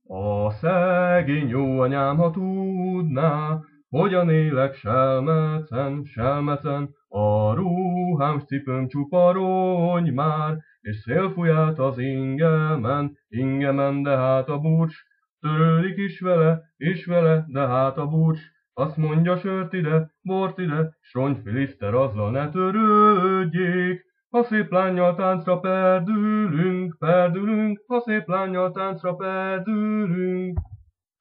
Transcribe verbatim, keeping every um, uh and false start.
A szegény jó anyám, ha tudná, hogyan élek selmecen, selmecen, a ruhám s cipőm csupa rongy már, és szél fúj át az ingemen, ingemen, de hát a búcs, törődik is vele, is vele, de hát a búcs, azt mondja sört ide, bort ide, s rongyfiliszter azzal ne törődjék. Ha szép lánnyal táncra perdülünk, perdülünk, ha szép lánnyal táncra perdülünk.